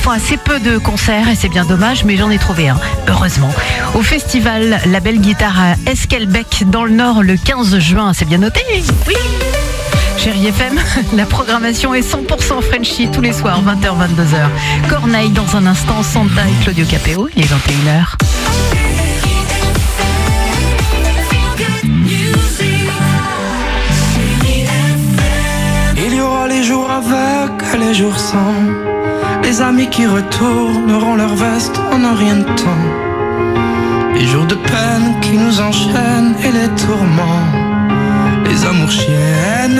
font assez peu de concerts et c'est bien dommage, mais j'en ai trouvé un, heureusement. Au festival La Belle Guitare à Esquelbec dans le Nord le 15 juin, c'est bien noté? Oui. Chérie FM, la programmation est 100% Frenchy tous les soirs, 20h-22h. Corneille dans un instant, Santa et Claudio Capéo, il est 21h. Il y aura les jours avec et les jours sans, les amis qui retourneront leur veste en un rien de temps, les jours de peine qui nous enchaînent et les tourments, les amours chiennes.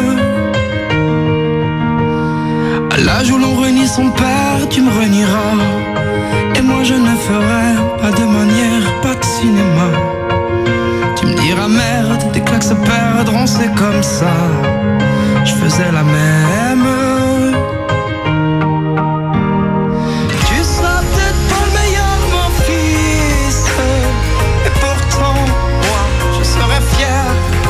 À l'âge où l'on renie son père, tu me renieras, et moi je ne ferai pas de manière, pas de cinéma. Tu me diras merde, des claques se perdront, c'est comme ça. Je faisais la même. Tu seras peut-être pas le meilleur, mon fils, et pourtant, moi, je serai fier.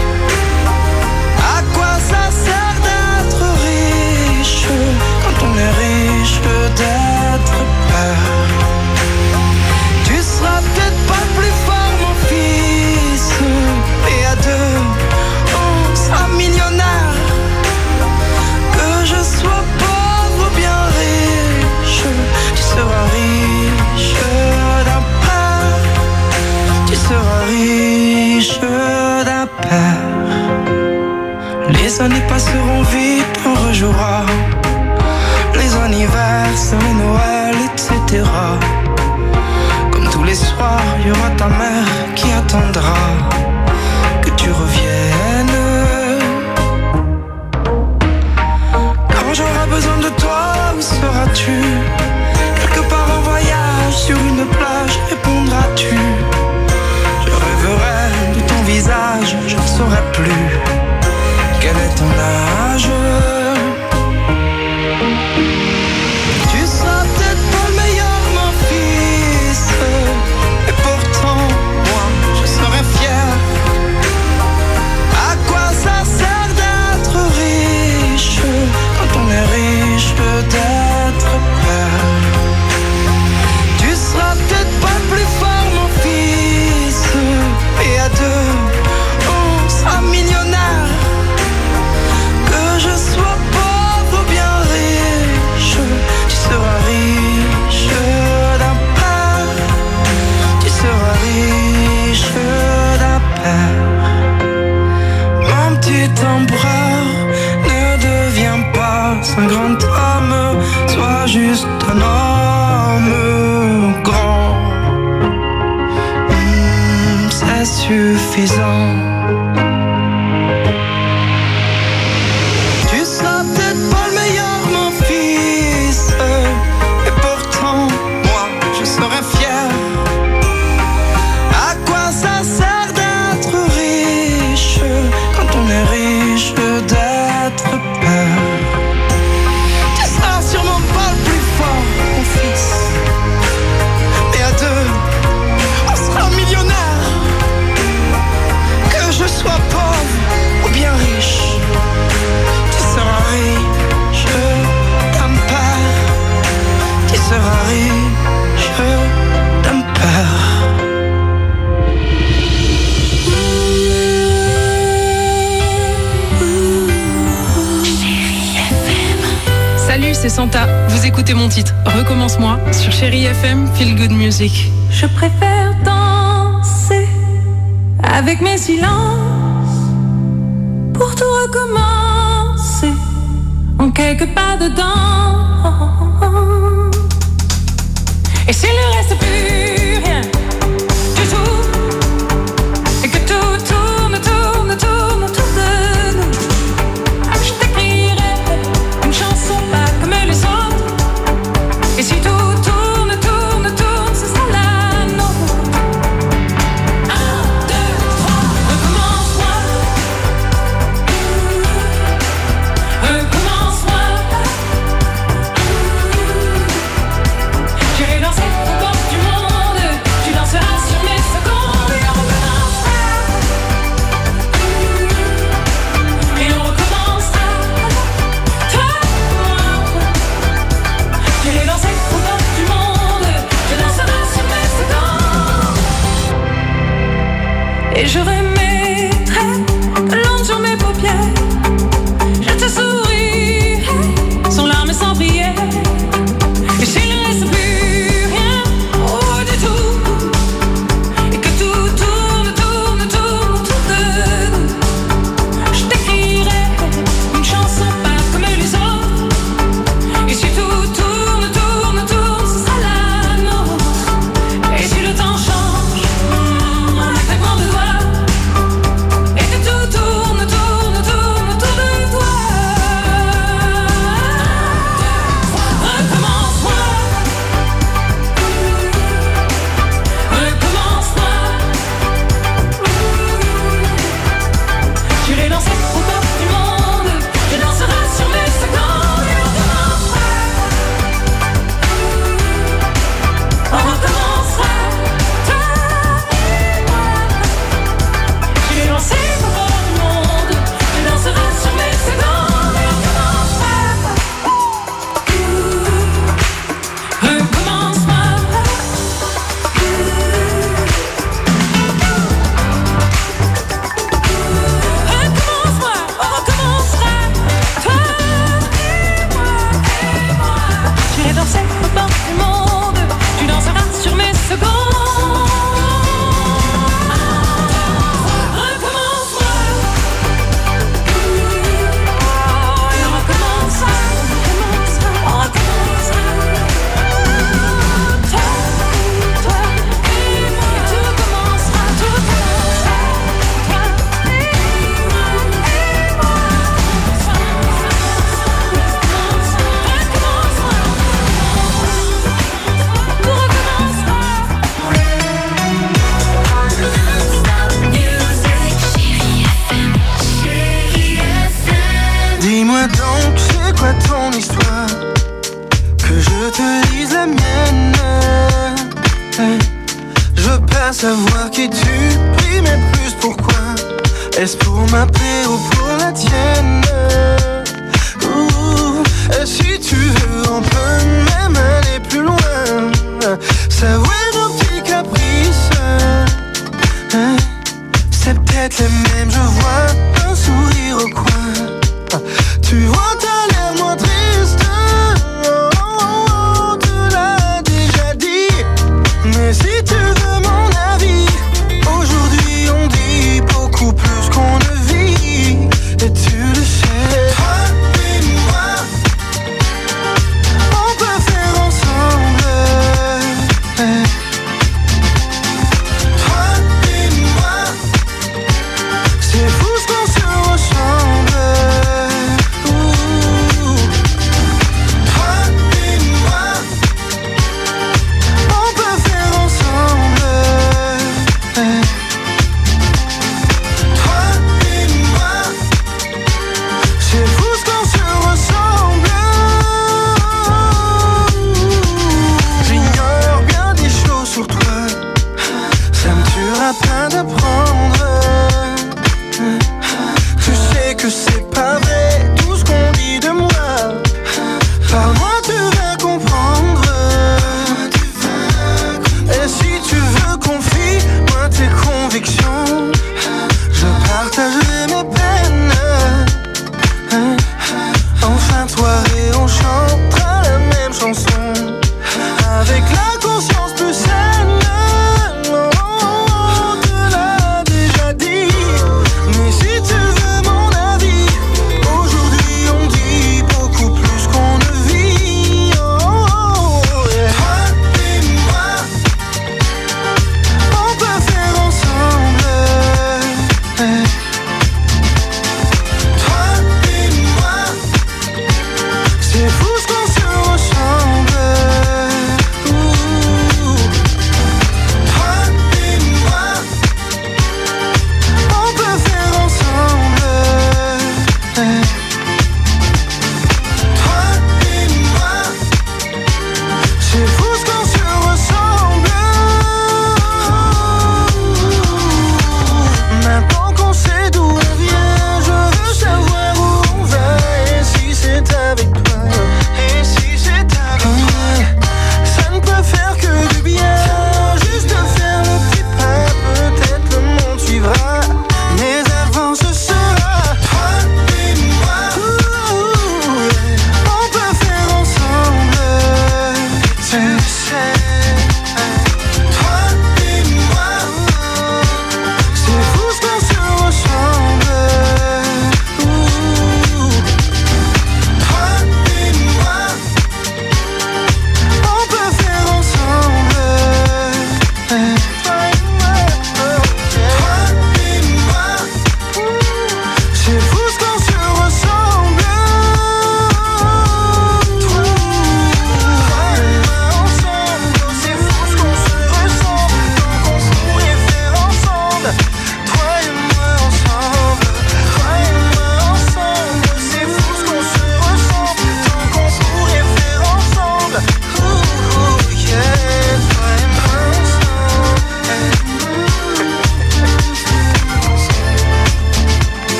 À quoi ça sert d'être riche quand on est riche d'être père? Tu seras peut-être pas le plus fort, mon fils, et à deux, on sera millionnaire. Je sois pauvre ou bien riche, tu seras riche d'un père, tu seras riche d'un père. Les années passeront vite, on rejouera les anniversaires, les Noël, etc. Comme tous les soirs, il y aura ta mère qui attendra que tu reviennes. J'aurai besoin de toi, où seras-tu? Quelque part en voyage, sur une plage, répondras-tu? Je rêverai de ton visage, je ne saurai plus quel est ton âge. Tu seras peut-être pas le meilleur, mon fils, et pourtant, moi, je serai fier. À quoi ça sert d'être riche quand on est riche d'être père? Tu seras peut-être pas le plus fort, mon fils, et à deux, on sera millionnaire. Que je sois pauvre ou bien riche, tu seras riche d'un père, tu seras riche d'un père. Mon petit empereur, ne deviens pas un grand homme, sois juste un homme grand. C'est suffisant. Tu seras peut-être pas le meilleur, mon fils, et pourtant, moi, je serai fier. À quoi ça sert d'être riche quand on est riche d'être père? Tu seras sûrement pas le plus fort, mon fils, et à deux, on sera millionnaire. Que je sois pauvre ou bien riche, tu seras riche d'un père, tu seras riche d'un père. Salut, c'est Santa. Vous écoutez mon titre Recommence-moi sur Chérie FM, Feel Good Music. Je préfère danser avec mes silences pour tout recommencer en quelques pas dedans. Et s'il ne reste plus rien du tout, et que tout tourne, tourne, tourne autour de nous, je t'écrirai une chanson pas comme les autres. Et si tout tourne, tourne, tourne, ce sera la nôtre. 1, 2, 3, recommence-moi. Recommence-moi. J'irai danser. Et je remettrai de l'ombre sur mes paupières. Je te sourirai sans larmes et sans prière. Et s'il ne reste plus rien, oh du tout, et que tout tourne, tourne, tourne autour de nous, je t'écrirai une chanson pas comme les autres. Et si tout tourne, tourne, tourne, ce sera la nôtre. Et si le temps change en un claquement de doigts, et que tout tourne, tourne, tourne autour de toi, recommence-moi, recommence-moi. J'irai danser au bord du monde, je danserai sur mes secondes et on recommencera. On recommencera, toi et moi. J'irai danser au bord du monde, je danserai sur mes secondes et on recommencera. Recommence-moi. Recommence-moi, on recommencera, toi et moi. J'irai danser au bord du monde, tu danseras sur mes secondes. Recommence-moi, et on recommencera, on recommencera. Toi et moi, tout commencera, tout commencera. Toi et moi, Dis-moi donc, c'est quoi ton histoire? Que je te dise la mienne. Je veux pas savoir qui tu pries, mais plus pourquoi. Est-ce pour ma paix ou pour la tienne? Et si tu veux, on peut même aller plus loin. S'avouer nos petits caprices. C'est peut-être les mêmes, je vois un sourire au coin. Tu vois, t'as l'air moins triste. Tu l'as déjà dit. Mais si tu veux mon avis, aujourd'hui on dit beaucoup plus qu'on ne vit. Et tu le sais. Toi et moi, on peut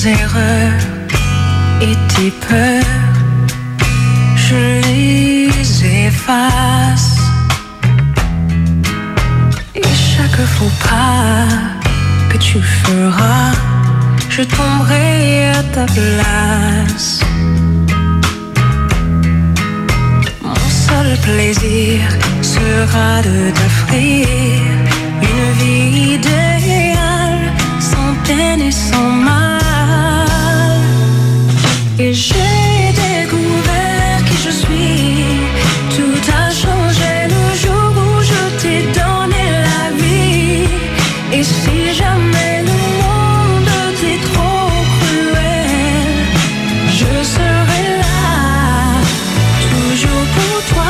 erreurs et tes peurs, je les efface. Et chaque faux pas que tu feras, je tomberai à ta place. Mon seul plaisir sera de t'offrir une vie idéale, sans peine et sans mal. Et j'ai découvert qui je suis. Tout a changé le jour où je t'ai donné la vie. Et si jamais le monde t'est trop cruel, je serai là, toujours pour toi.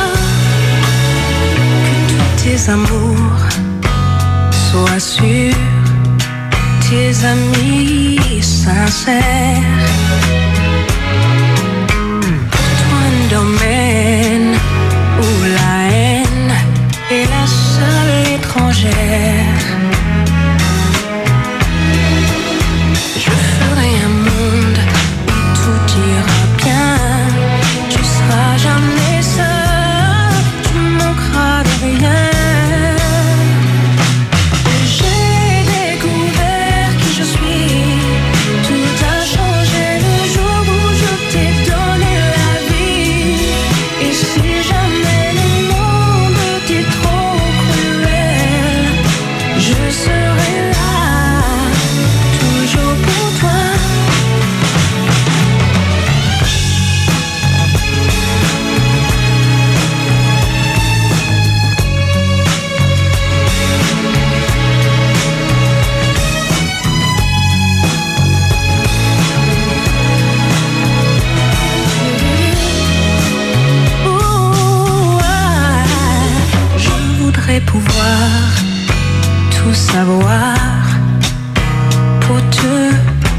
Que tous tes amours sois sûr, tes amis sincères. Toi un domaine où la haine est la seule étrangère. Je ferai un monde où tout ira bien. Tu seras jamais seul, tu manqueras de rien. Pouvoir tout savoir pour te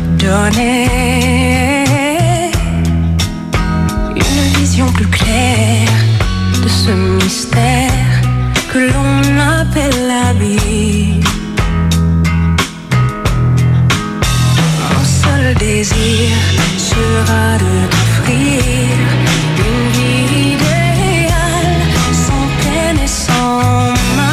donner une vision plus claire de ce mystère que l'on appelle la vie. Mon seul désir sera de t'offrir une vie idéale, sans peine et sans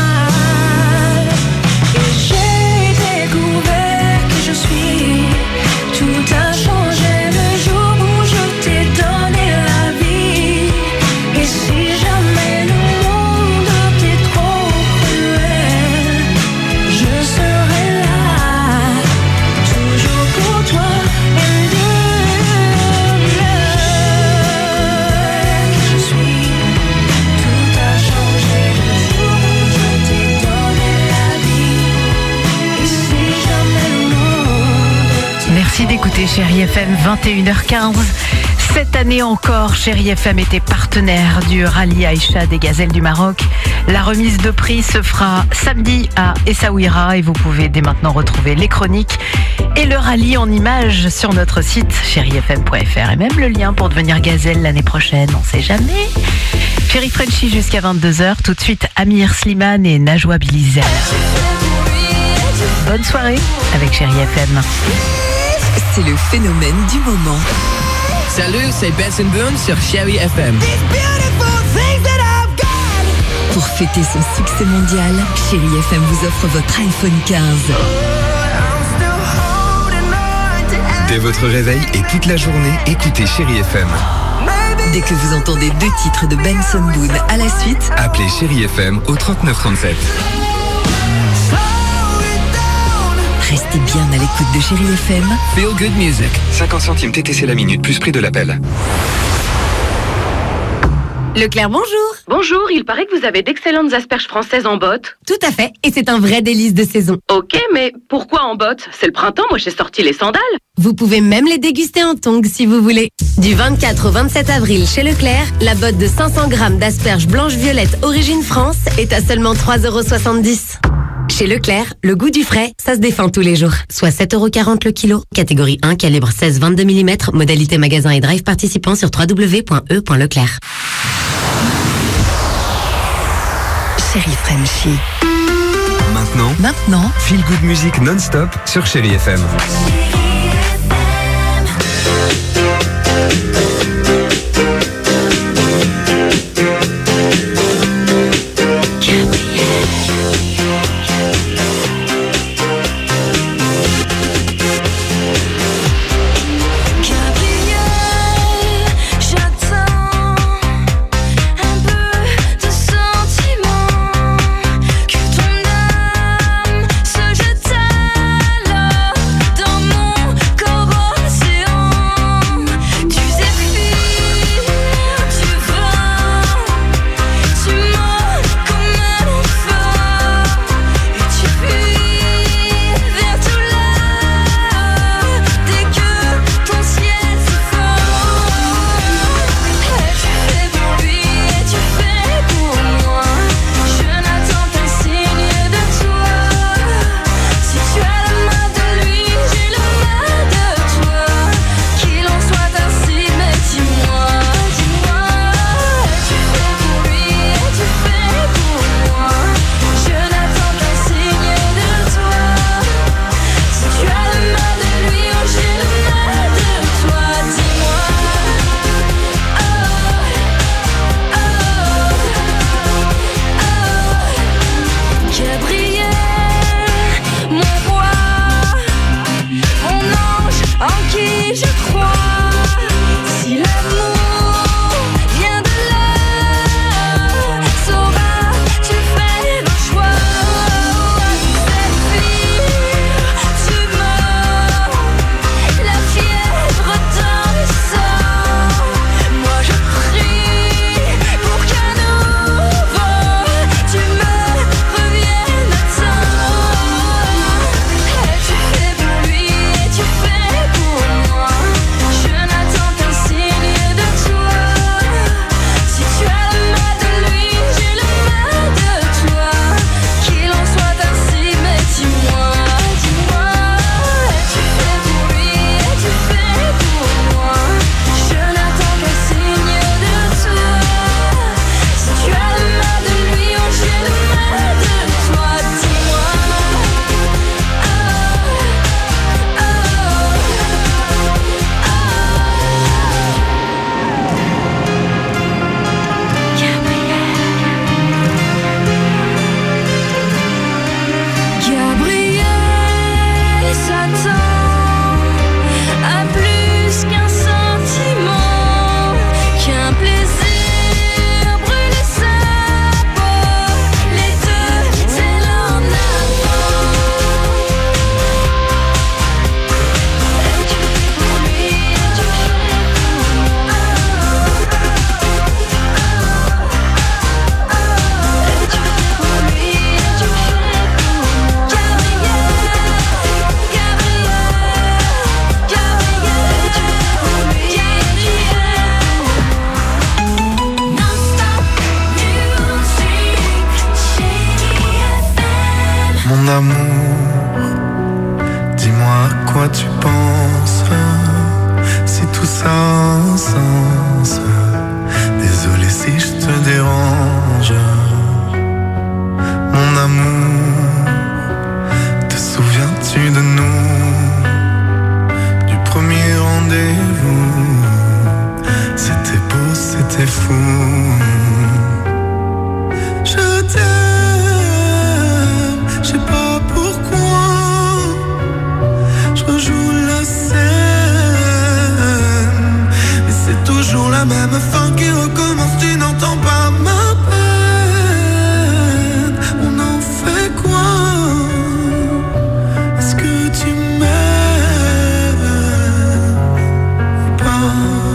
d'écouter Chérie FM, 21h15. Cette année encore, Chérie FM était partenaire du rallye Aïcha des Gazelles du Maroc. La remise de prix se fera samedi à Essaouira et vous pouvez dès maintenant retrouver les chroniques et le rallye en images sur notre site chérifm.fr et même le lien pour devenir gazelle l'année prochaine, on sait jamais. Chérie Frenchy jusqu'à 22h, tout de suite Amir Slimane et Najwa Bilizer. Bonne soirée avec Chérie FM. C'est le phénomène du moment. Salut, c'est Benson Boone sur Chérie FM. Pour fêter son succès mondial, Chérie FM vous offre votre iPhone 15. Dès votre réveil et toute la journée, écoutez Chérie FM. Dès que vous entendez 2 titres de Benson Boone à la suite, appelez Chérie FM au 3937. Restez bien à l'écoute de Chérie FM. Feel good music. 50 centimes TTC la minute plus prix de l'appel. Leclerc, bonjour. Bonjour, il paraît que vous avez d'excellentes asperges françaises en botte. Tout à fait, et c'est un vrai délice de saison. Ok, mais pourquoi en botte? C'est le printemps, moi j'ai sorti les sandales. Vous pouvez même les déguster en tongs si vous voulez. Du 24 au 27 avril chez Leclerc, la botte de 500 grammes d'asperges blanches-violettes origine France est à seulement 3,70 €. Chez Leclerc, le goût du frais, ça se défend tous les jours. Soit 7,40 € le kilo. Catégorie 1, calibre 16-22 mm. Modalité magasin et drive participant sur www.e.leclerc. Chérie Frenchy. Maintenant, Feel Good Music non-stop sur Chérie FM. Mon amour, dis-moi à quoi tu penses, si tout ça a un sens. Désolé si je te dérange. Mon amour, te souviens-tu de nous, du premier rendez-vous? C'était beau, c'était fou. Je t'aime, je sais pas pourquoi. Je rejoue la scène, mais c'est toujours la même fin qui recommence. Tu n'entends pas ma peine. On en fait quoi? Est-ce que tu m'aimes ou pas?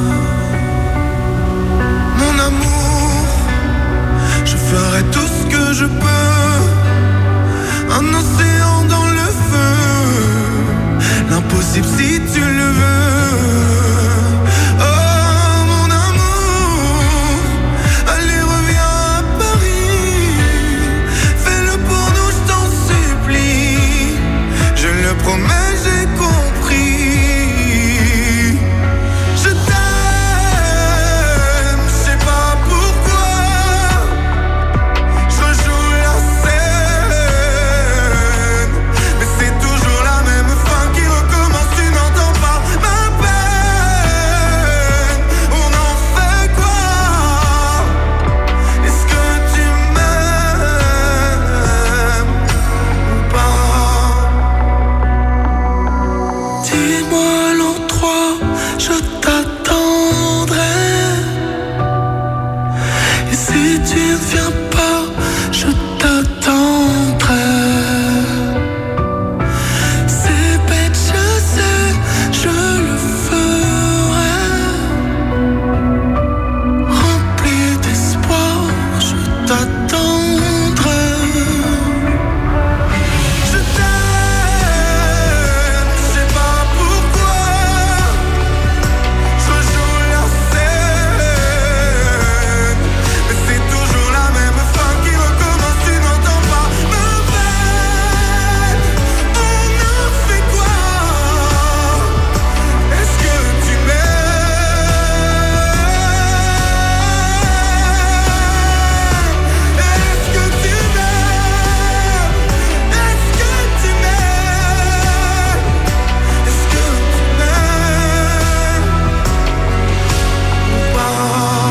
Mon amour, je ferai tout ce que je peux. Un océan dans le feu, l'impossible si tu le veux. Oh mon amour, allez reviens à Paris. Fais-le pour nous, je t'en supplie. Je le promets, j'ai compris. Je t'aime, je sais pas pourquoi. Je rejoue la scène, Si tu ne viens pas, je t'attendrai. C'est bête, je sais, je le ferai. Rempli d'espoir, je t'attendrai. Je t'aime, je sais pas pourquoi. Je joue la scène, mais c'est toujours la même fin qui recommence, tu n'entends pas ma peine. On a fait quoi? Est-ce que tu m'aimes? Est-ce que tu m'aimes? Est-ce que tu m'aimes? Est-ce que tu m'aimes ou pas?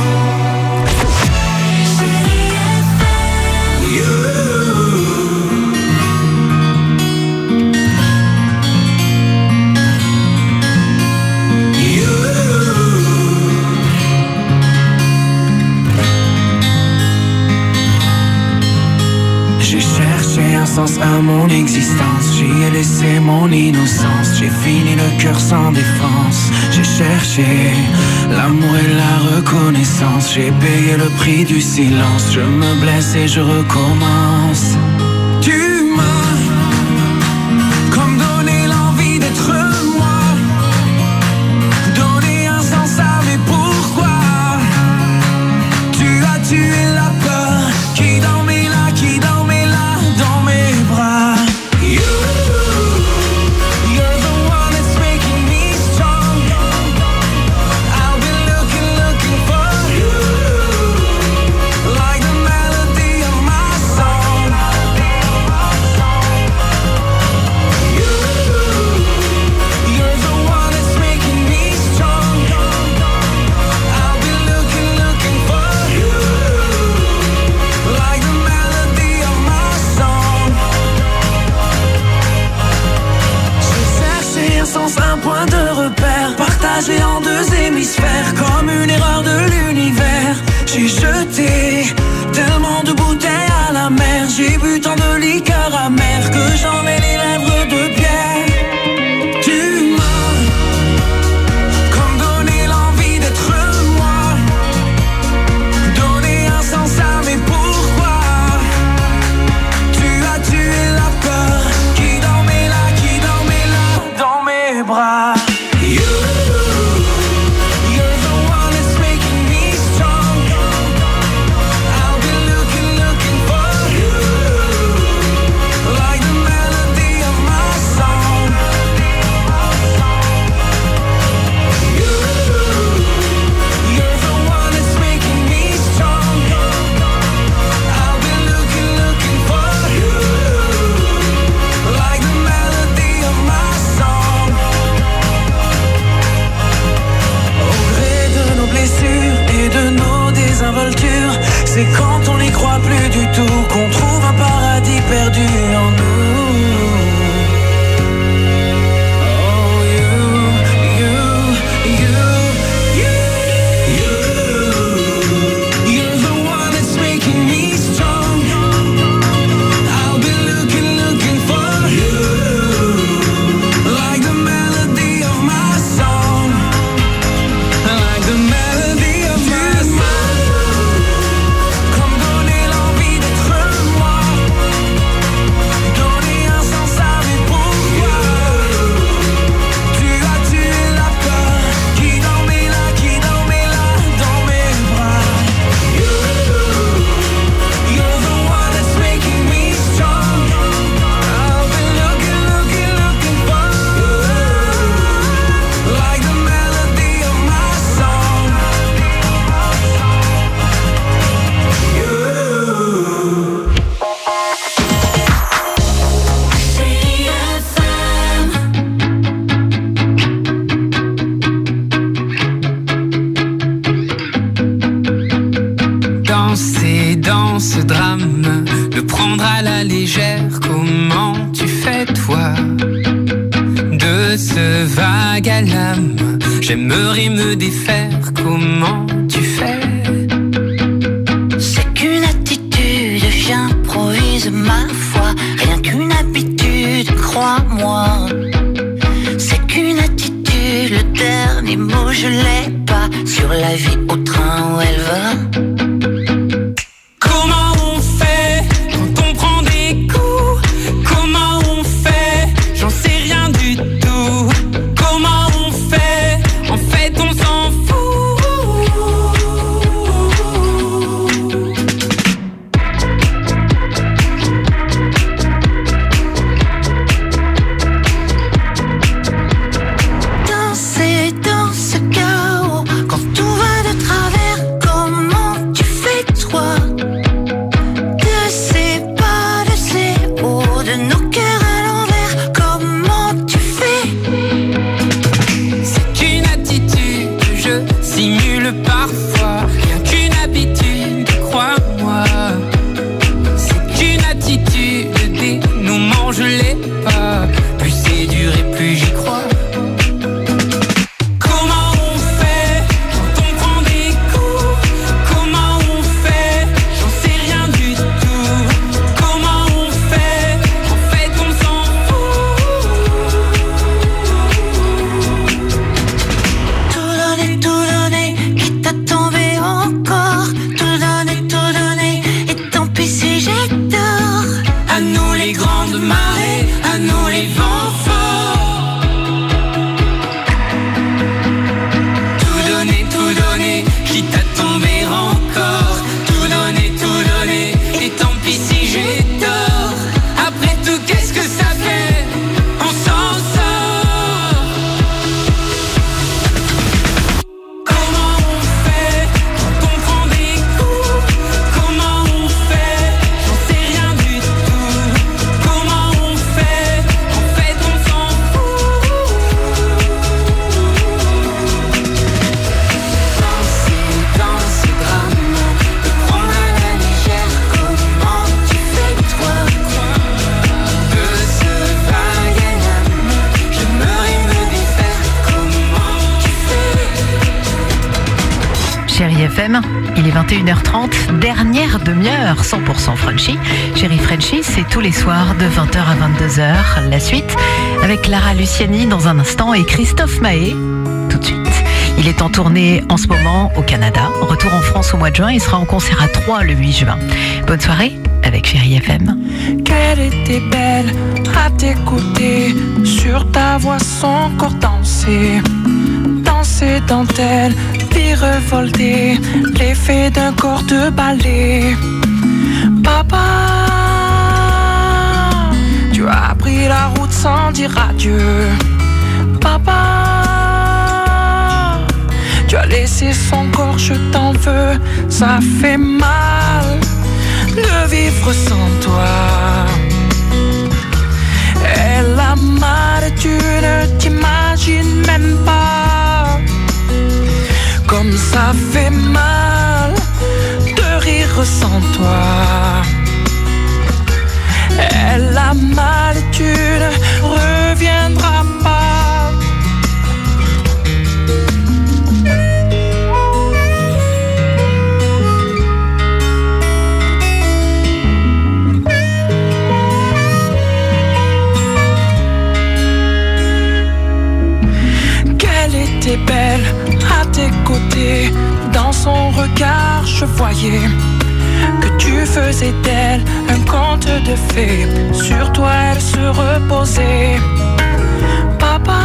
J'ai cherché un sens à mon existence, j'y ai laissé mon innocence, j'ai fini le cœur sans défense. J'ai cherché l'amour et la reconnaissance, j'ai payé le prix du silence, je me blesse et je recommence. Tu m'as comme donné l'envie d'être moi, donné un sens à mes pourquoi. Tu as tué la peur qui dormait là, dans mes bras. You're the one that's making me strong. I'll be looking for you, like the melody of my song. You're the one that's making me strong. I'll be looking for you, like the melody of my song. J'ai cherché un sens, un point de repère, partagé en deux hémisphères, comme une erreur de l'univers. J'ai jeté tellement de bouteilles à la mer, j'ai bu tant de liqueurs amères que j'en ai les lèvres de pierre. Tu m'as comme donné l'envie d'être moi, donné un sens à mes pourquoi. Tu as tué la peur qui dormait là, dans mes bras. You're the one that's making me strong. I'll be looking for you, like the melody of my song. You're the one that's making me strong. I'll be looking for you, like the melody of my song. Au gré de nos blessures et de nos désinvoltures, c'est quand on n'y croit plus du tout qu'on trouve un paradis perdu en nous. Oh, you're the one that's making me strong. I'll be looking for you, like the melody of my song, like the melody of my song. Comme donner l'envie d'être moi, donner un sens à mes pourquoi. Tu as tué la peur qui dormait là, dans mes bras. You're the one that's making me strong. I'll be looking for you, like the melody of my song. Danser dans ce drame, le prendre à la légère, comment tu fais toi? De ce vague à l'âme, j'aimerais me défaire, comment tu fais? ma foi, rien qu'une habitude, crois-moi. C'est qu'une attitude, le dernier mot je l'ai pas. Sur la vie au train où elle va. Comment on fait quand on prend des coups? Comment on fait? J'en sais rien du tout. Comment on fait? En fait on s'en fout. Danser dans ce chaos, quand tout va de travers, comment tu fais toi? De ces pas, de ces hauts, de nos cœurs à l'envers, comment tu fais? C'est qu'une attitude que je simule parfois. Rien qu'une habitude, crois-moi. C'est qu'une attitude, le dénouement je l'ai pas. Plus c'est dur et plus j'y crois. Comment on fait quand on prend des coups? Comment on fait? J'en sais rien du tout. Comment on fait? En fait on s'en fout. Tout donner, quitte à tomber encore. Tout donner, et tant pis si j'ai tort. À nous les grandes marées, à nous les vents forts. Tout donner, quitte à tomber encore. Tout donner, et tant pis si j'ai tort. Après tout, qu'est-ce que ça fait? On s'en sort. Comment on fait quand on prend des coups? Comment on fait? J'en sais rien du tout. Comment on fait? En fait on s'en fout. Dans ce drame, te prendre à la légère, comment tu fais toi? De ce vague âme, J'aimerais me défaire, comment tu fais? Chérie FM, il est 21h30, dernière demi-heure 100% Frenchy. Chérie Frenchy, c'est tous les soirs de 20h à 22h. La suite avec Lara Luciani dans un instant et Christophe Mahé tout de suite. Il est en tournée en ce moment au Canada. Retour en France au mois de juin. Il sera en concert à Troyes le 8 juin. Bonne soirée avec Chérie FM. Qu'elle était belle à t'écouter, sur ta voix son corps danser. Danser dentelle, puis revolter, l'effet d'un corps de ballet. Papa, tu as pris la route sans dire adieu. Papa, tu as laissé son corps, je t'en veux. Ça fait mal de vivre sans toi. Elle a mal, tu ne t'imagines même pas comme ça fait mal de rire sans toi. Elle a mal, tu ne reviendras pas. Qu'elle était belle à tes côtés, dans son regard je voyais que tu faisais d'elle un conte de fées. Sur toi elle se reposait. Papa,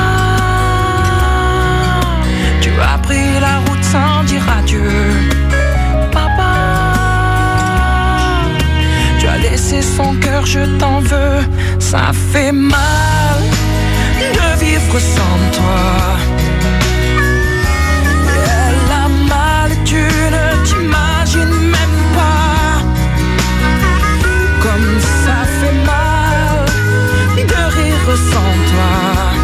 tu as pris la route sans dire adieu. Papa, tu as laissé son cœur, je t'en veux. Ça fait mal de vivre sans toi. Elle a mal, tu ne t'imagines même pas comme ça fait mal de rire sans toi.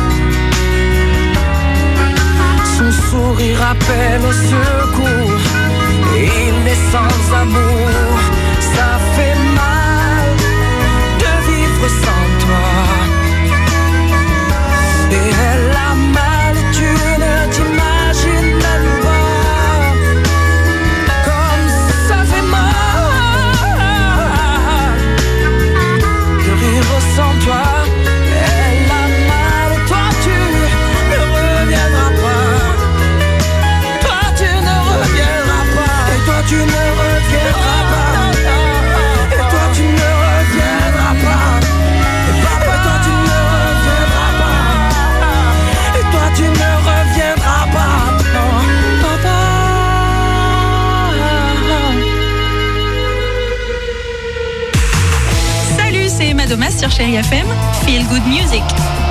Son sourire appelle au secours, il est sans amour. Ça fait mal de vivre sans toi. Et elle a mal, tu ne Domas sur Chérie FM. Feel Good Music.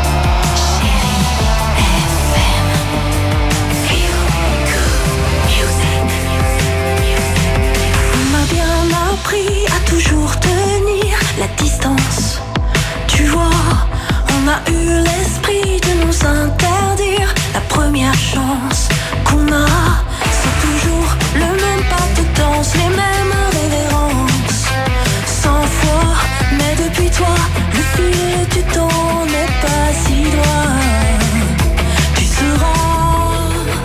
On m'a bien appris à toujours tenir la distance. Tu vois, on a eu l'esprit de nous interdire la première chance qu'on a. C'est toujours le même pas de danse, les mêmes révérences. 100 fois, mais depuis toi, le fil du temps n'est pas si droit. Tu seras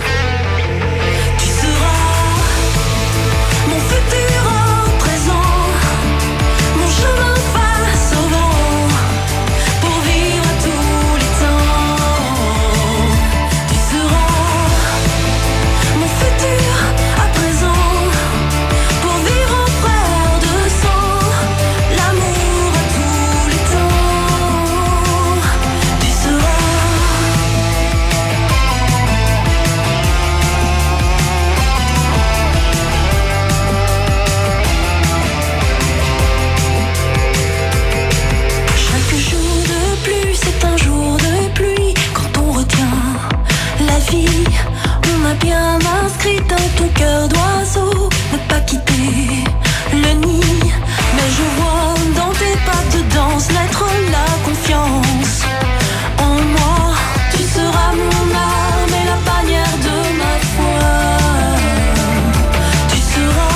mon futur en présent, mon chemin face au vent, pour vivre à tous les temps. Tu seras mon futur à présent, pour vivre en frère de sang, l'amour à tous les temps. Tu seras chaque jour de pluie, c'est un jour de pluie. Quand on retient la vie, on a bien inscrit dans ton cœur d'oiseau ne pas quitter le nid. Mais je vois dans tes pas de danse naître la confiance en moi. Tu seras mon arme et la bannière de ma foi. Tu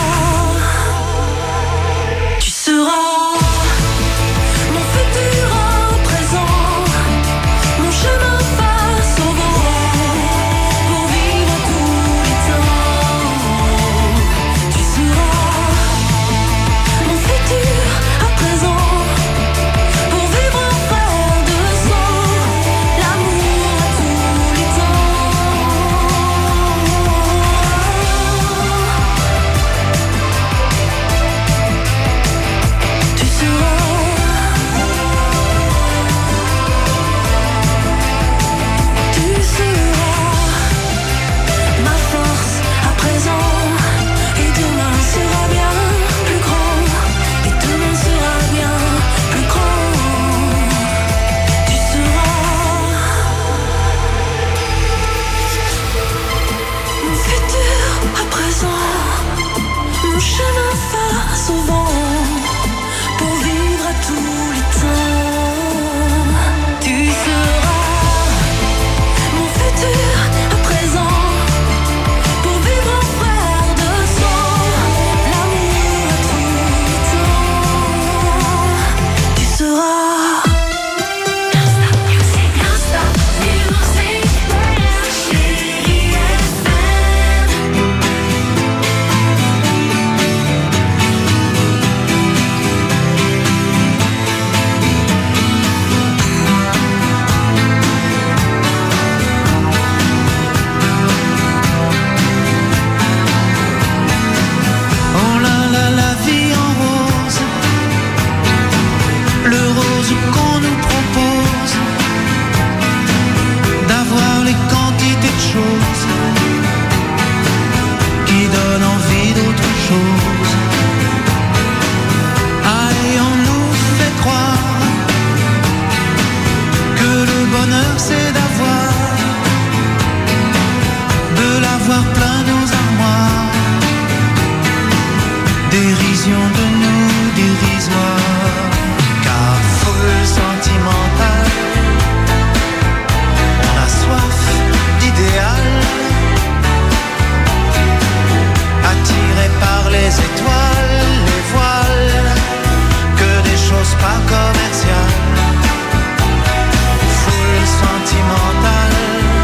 seras mon futur en présent, mon chemin face au vent, pour vivre tous les temps. Tu seras mon futur à présent, pour vivre en frère de sang, l'amour à tous les temps. Tu seras ma force à présent, et demain sera bien plus grand, et demain sera bien plus grand. Tu seras mon futur à présent, mon chemin face au vent, pour vivre à tous les temps. Tu seras mon futur à présent, pour vivre en frère de sang, l'amour à tous les temps. Tu seras Non-stop music, Chérie FM. Oh là là, la vie en rose, le rose qu'on nous propose, d'avoir les quantités de choses qui donnent envie d'autre chose. Allez, on nous fait croire que le bonheur c'est de l'avoir plein nos armoires. Dérision de nous, dérisoire, car foule sentimentale, on a soif d'idéal, attiré par les étoiles, les voiles, que des choses pas commerciales. Foule sentimentale,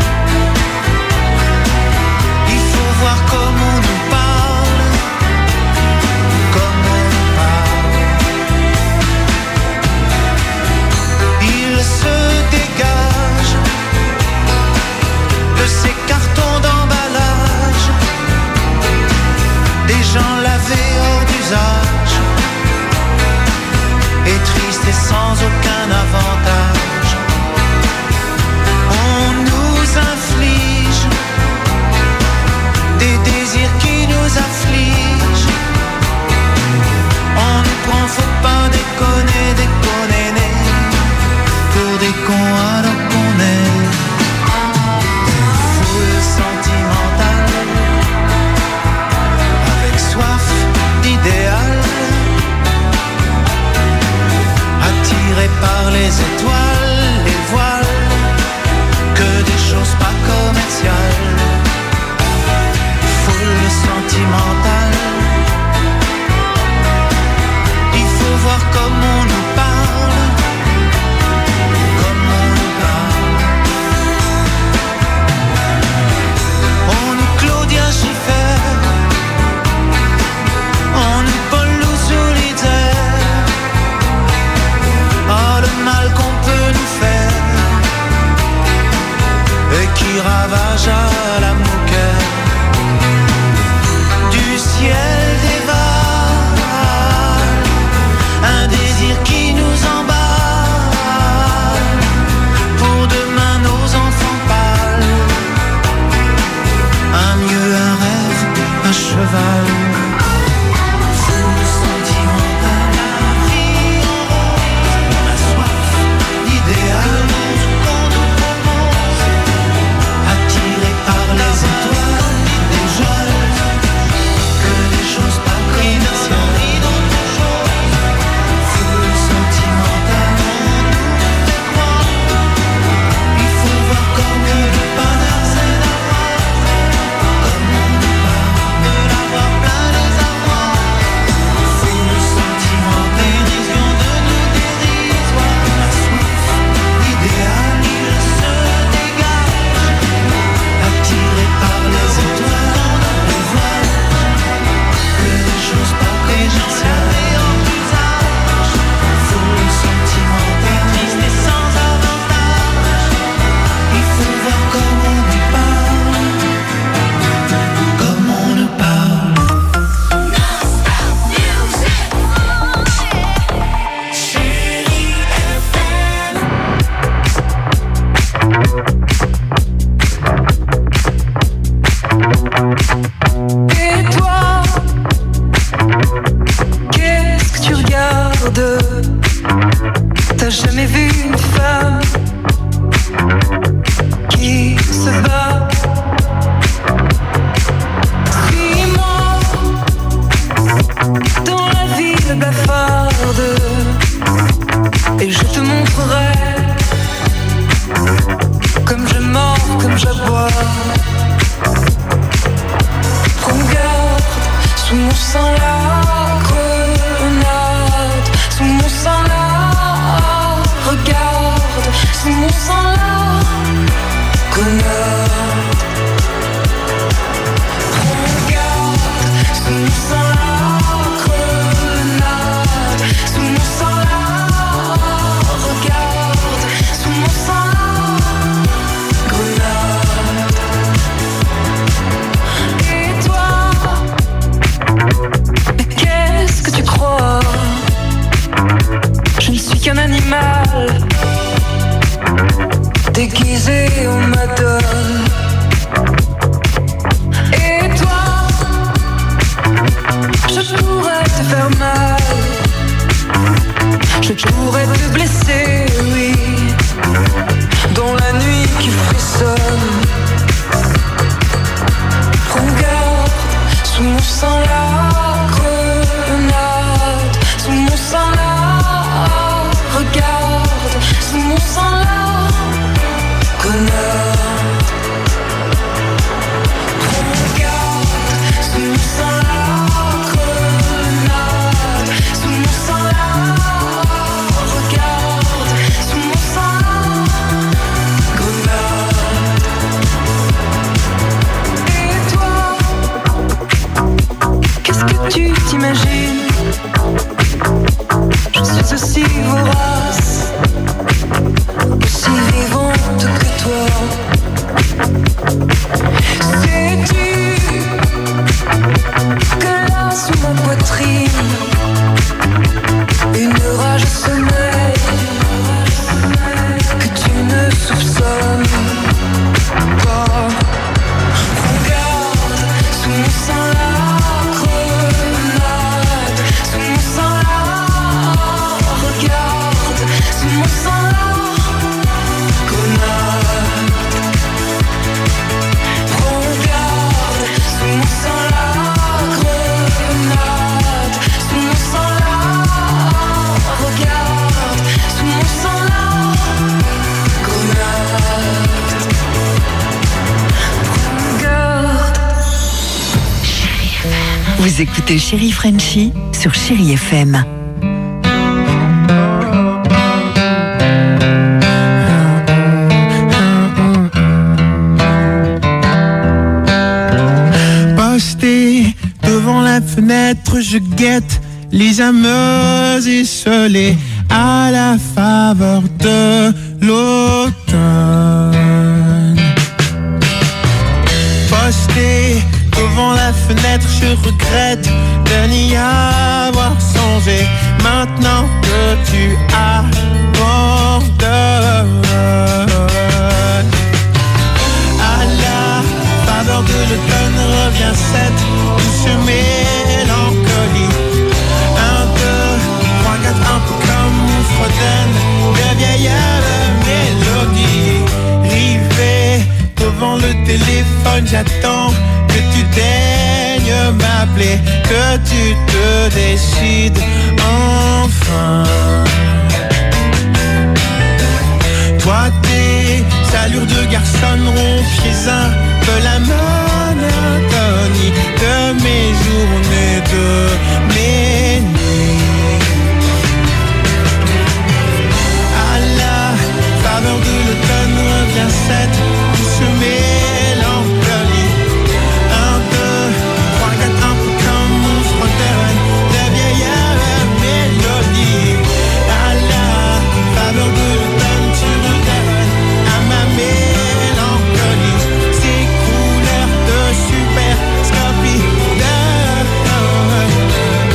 il faut voir comment on nous parle, comme on nous parle. Il se dégage de ces cartons d'emballage des gens de. T'as jamais vu une femme qui se bat? Suis-moi dans la ville blafarde et je te montrerai comme je mords, comme j'aboie. Regarde, sous mon sang la grenade, sous mon sang la. Regarde, sous mon sang la grenade. Regarde, sous mon sang la grenade, sous mon sang la. Regarde, sous mon sang la grenade. Et toi, mais qu'est-ce que tu crois? Je ne suis qu'un animal déguisé en madone. Et toi, je pourrais te faire mal, je pourrais te blesser, oui, dans la nuit qui frissonne. Regarde, sous mon sang la grenade, sous mon sang la. Regarde, sous mon sang la grenade. Regarde, sous mon sang la grenade, sous mon sang la. Regarde, sous mon sang la grenade. Et toi, qu'est-ce que tu t'imagines? Je suis aussi vorace, aussi vivante que toi. Sais-tu que là sous ma poitrine, une rage sommeille que tu ne soupçonnes pas. Regarde, sous mon sang la grenade, sous mon sang la. Regarde, sous mon sang la grenade. Regarde, sous mon sang la grenade, sous mon sang la. Regarde, sous mon sang la grenade. Regarde. Vous écoutez Chérie Frenchie sur Chérie FM. Devant la fenêtre, je guette les âmes isolées à la faveur de l'automne. Posté devant la fenêtre, je regrette de n'y avoir songé. Maintenant que tu abandonnes, à la faveur de l'automne revient cette douce mélancolie. 1, 2, 3, 4, un peu comme on fredonne de vieilles mélodies. Rivé devant le téléphone, j'attends que tu daignes m'appeler, que tu te décides enfin. Toi tes allures de garçon rompiez un peu la monotonie de mes journées, de mes nuits. À la faveur de l'automne revient cette douce mélancolie. 1, 2, 3, 4, un peu comme on fredonne de vieilles mélodies. À la faveur de l'automne tu redonnes à ma mélancolie ces couleurs de super scopie de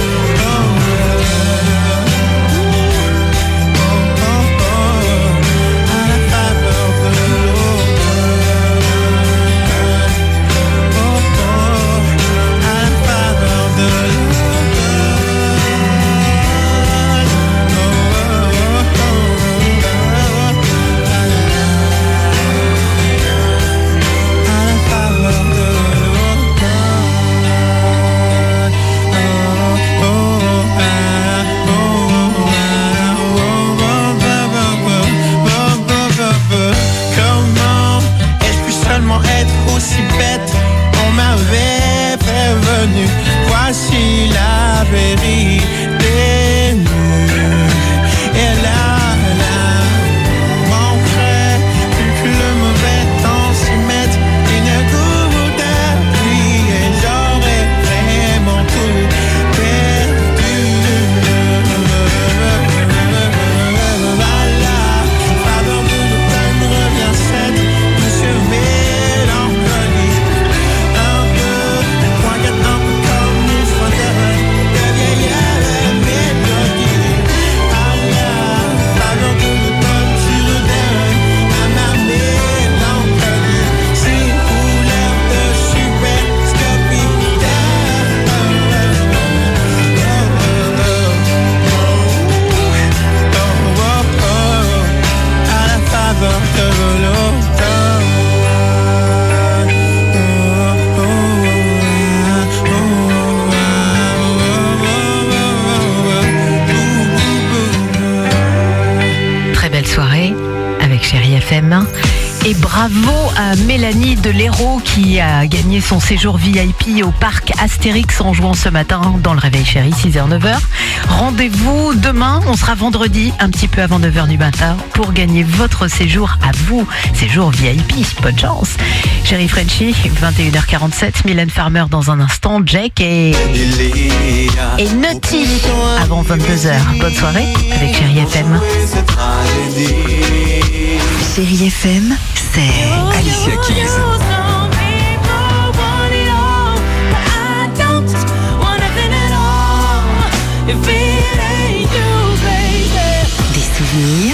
Bravo à Mélanie de l'Hérault qui a gagné son séjour VIP au parc Astérix en jouant ce matin dans le Réveil Chéri, 6h-9h. Rendez-vous demain, on sera vendredi, un petit peu avant 9h du matin, pour gagner votre séjour à vous. Séjour VIP, bonne chance. Chéri Frenchie, 21h47, Mylène Farmer dans un instant, Jack et Nutty avant 22h. Bonne soirée avec Chéri FM. Chéri FM, c'est Alicia Keys. Des souvenirs.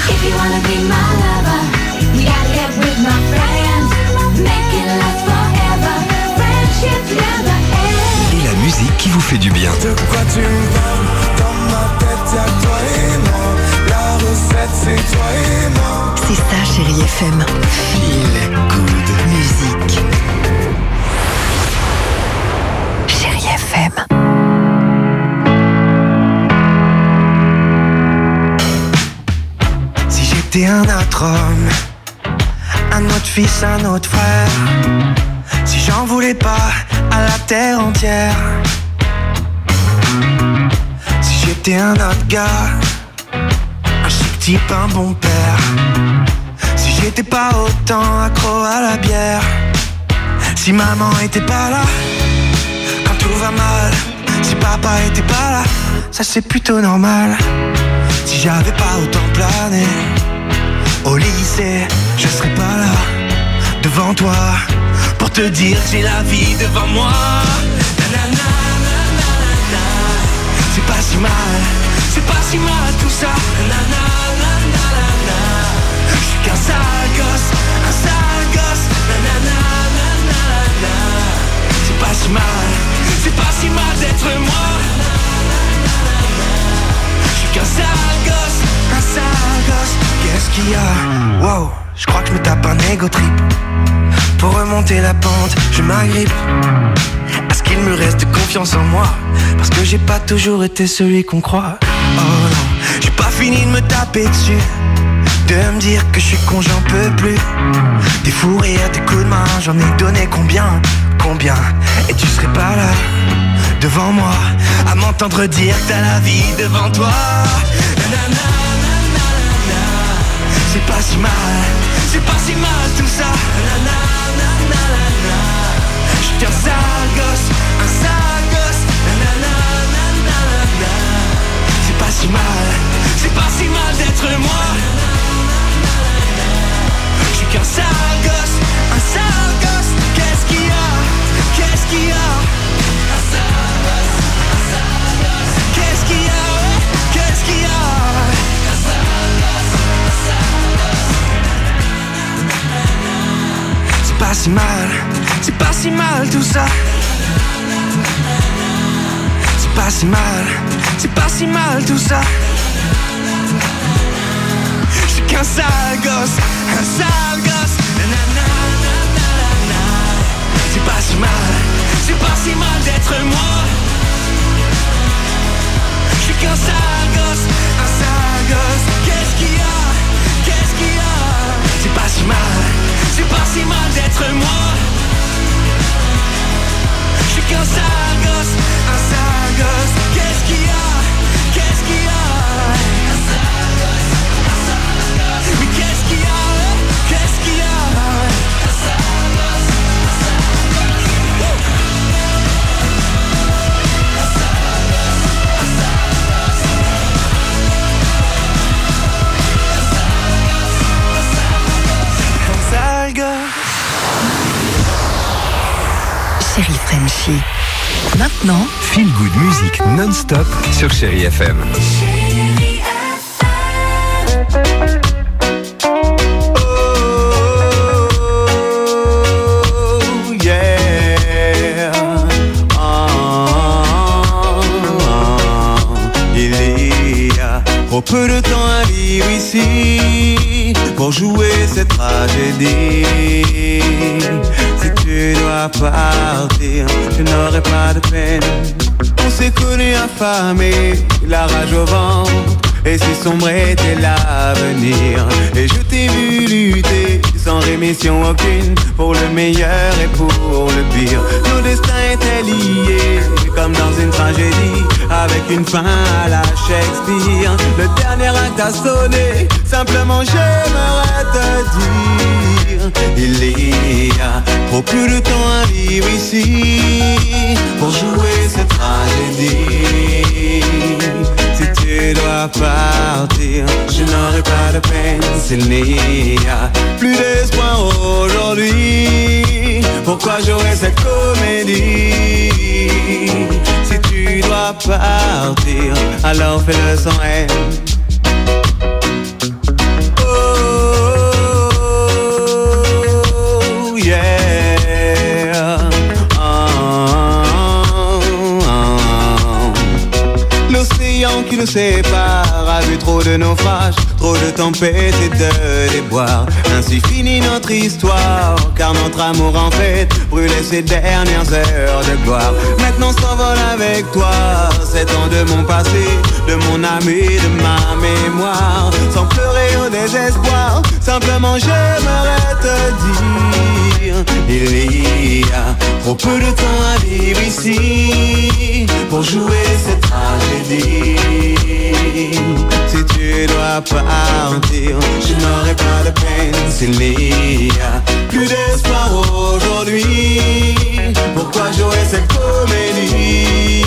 Et la musique qui vous fait du bien. De quoi tu me parles? Dans ma tête, y'a toi et moi. La recette, c'est toi et moi. C'est ça, Chéri FM. Feel good Musique. Chéri FM. Si j'étais un autre homme, un autre fils, un autre frère, si j'en voulais pas à la terre entière, si j'étais un autre gars, un chic type, un bon père, si j'étais pas autant accro à la bière, si maman était pas là quand tout va mal, si papa était pas là, ça c'est plutôt normal. Si j'avais pas autant plané au lycée, je serais pas là devant toi pour te dire que j'ai la vie devant moi. Nanana, nanana, c'est pas si mal tout ça. Nanana, nanana, je suis qu'un sale gosse, nanana, nanana, c'est pas si mal d'être moi. Je suis qu'un sale gosse, qu'est-ce qu'il y a? Wow, je crois que je me tape un ego trip. Pour remonter la pente, je m'agrippe à ce qu'il me reste de confiance en moi, parce que j'ai pas toujours été celui qu'on croit. Oh non, j'ai pas fini de me taper dessus, de me dire que je suis con, j'en peux plus. Des fous rires, des coups de main, j'en ai donné combien? Et tu serais pas là devant moi à m'entendre dire que t'as la vie devant toi. Nanana, nanana, c'est pas si mal tout ça. Nanana, nanana, je suis qu'un sale gosse, nanana, nanana, c'est pas si mal d'être moi. Je suis qu'un sale gosse, qu'est-ce qu'il y a? Qu'est-ce qu'il y a? C'est pas si mal tout ça. C'est pas si mal tout ça. Je suis qu'un sale gosse, nanana, nanana. C'est pas si mal d'être moi. Je suis qu'un sale gosse, qu'est-ce qu'il y a? C'est pas si mal d'être moi. Je suis qu'un sale gosse, qu'est-ce qu'il y a? Mais qu'est-ce qu'il y a? Chéri Frenchie. Maintenant, Feel good music non-stop sur Chéri FM. Trop peu de temps à vivre ici pour jouer cette tragédie. Si tu dois partir, je n'aurai pas de peine. On s'est connus affamés, la rage au ventre, et si sombre était l'avenir. Et je t'ai vu lutter sans rémission aucune, pour le meilleur et pour le pire. Nos destins étaient liés comme dans une tragédie, avec une fin à la Shakespeare. Le dernier acte a sonné, simplement j'aimerais te dire, il y a trop plus de temps à vivre ici pour jouer cette tragédie. Si tu dois partir, je n'aurai pas de peine. S'il n'y a plus d'espoir aujourd'hui, pourquoi jouer cette comédie? Si tu dois partir, alors fais-le sans haine. Oh, yeah. L'océan qui nous sépare a vu trop de naufrages, trop de tempêtes et de déboires. Ainsi finit notre histoire, car notre amour en fait brûlait ses dernières heures de gloire. Maintenant s'envole avec toi ces temps de mon passé, de mon âme et de ma mémoire. Sans pleurer au désespoir, simplement j'aimerais te dire, il y a trop peu de temps à vivre ici pour jouer cette tragédie. Si tu dois partir, je n'aurai pas de peine. S'il n'y a plus d'espoir aujourd'hui, pourquoi jouer cette comédie?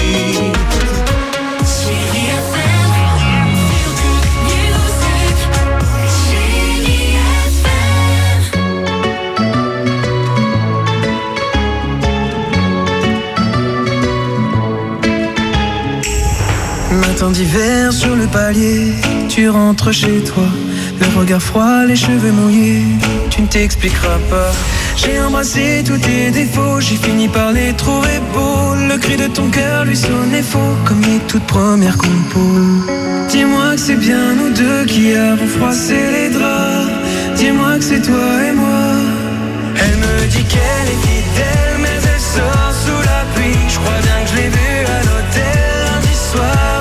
Matin d'hiver sur le palier, tu rentres chez toi, le regard froid, les cheveux mouillés, tu ne t'expliqueras pas. J'ai embrassé tous tes défauts, j'ai fini par les trouver beaux. Le cri de ton cœur lui sonnait faux, comme les toutes premières compos. Dis-moi que c'est bien nous deux qui avons froissé les draps. Dis-moi que c'est toi et moi. Elle me dit qu'elle est fidèle, mais elle sort sous la pluie. Je crois bien que je l'ai vue à l'hôtel lundi soir.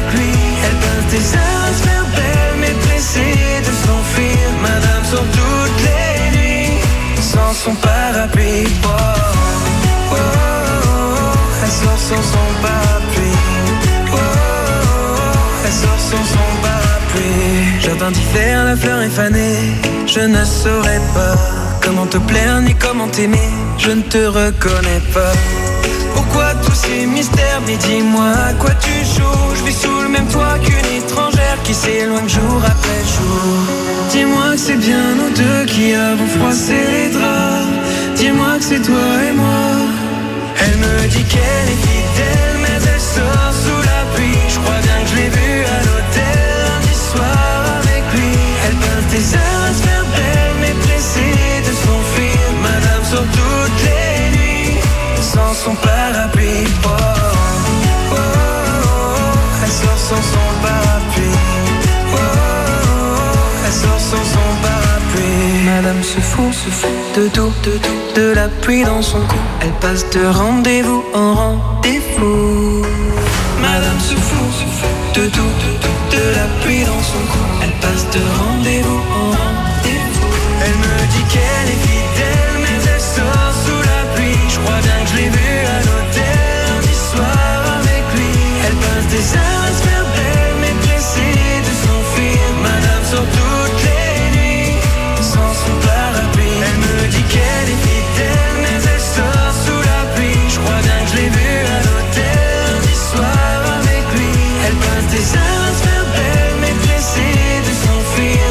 Tes heures à se faire belle, mais pressée de s'enfuir. Madame sort toutes les nuits, sans son parapluie. Oh, oh, oh, oh, elle sort sans son parapluie. Oh, oh, oh, elle sort sans son parapluie. Jardin d'hiver, la fleur est fanée. Je ne saurais pas comment te plaire ni comment t'aimer. Je ne te reconnais pas. Pourquoi tous ces mystères? Mais dis-moi à quoi tu joues. Je vis sous le même toit qu'une étrangère qui s'éloigne jour après jour. Dis-moi que c'est bien nous deux qui avons froissé les draps. Dis-moi que c'est toi et moi. Elle me dit qu'elle est fidèle, mais elle sort sous la pluie. Je crois bien que je l'ai vue à l'hôtel lundi soir avec lui. Elle peint tes heures à se faire belle, mais pressée de s'enfuir. Madame sort toutes les nuits, sans son parapluie. Oh, oh, oh, oh, elle sort sans son parapluie. Oh, oh, oh, elle sort sans son parapluie. Madame se fout de tout, de la pluie dans son cou. Elle passe de rendez-vous en rendez-vous. Madame se fout de tout, de la pluie dans son cou. Elle passe de rendez-vous en rendez-vous. Elle me dit qu'elle est fidèle, mais elle sort sous la pluie. Je crois bien que je l'ai vue à l'hôtel lundi soir avec lui. Elle passe des heures à se faire belle, mais pressée de s'enfuir. Madame sort toutes les nuits, sans son parapluie. Elle me dit qu'elle est fidèle, mais elle sort sous la pluie. Je crois bien que je l'ai vue à l'hôtel lundi soir avec lui. Elle passe des heures à se faire belle, mais pressée de s'enfuir.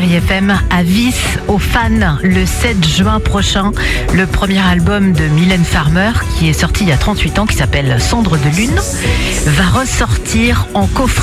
Chérie FM à Vis aux fans le 7 juin prochain. Le premier album de Mylène Farmer, qui est sorti il y a 38 ans, qui s'appelle Cendre de Lune, va ressortir en coffret.